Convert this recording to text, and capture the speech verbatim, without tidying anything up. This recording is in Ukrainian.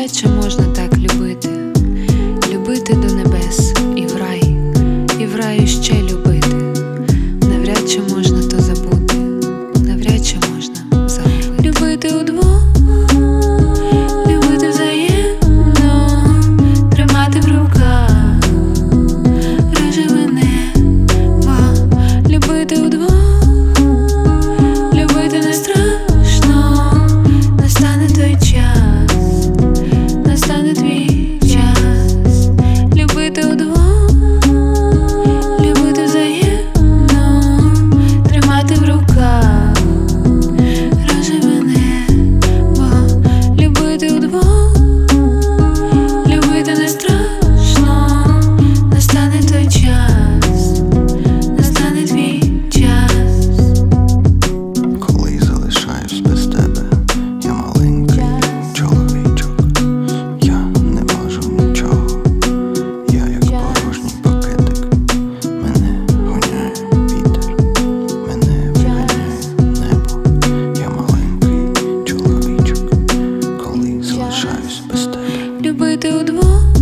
навряд чи можна так любити, любити до небес і в рай, і в раю ще любити. Навряд чи можна то забути, навряд чи можна загубити. Любити удвох, любити взаємно, тримати в руках рожеве небо. Любити удвох, любити не страшно, настане той час, настане твій час. Любити удвох, любити взаємно, тримати в руках рожеве небо. Любити удвох, любити не страшно, настане той час, настане твій час. Коли залишаюсь без тебе, я маленький чоловічок, я не можу нічого, я як порожній пакетик. Мене гоняє вітер, мене виганяє небо. Я маленький чоловічок, коли залишаюсь без тебе. Любити удвох,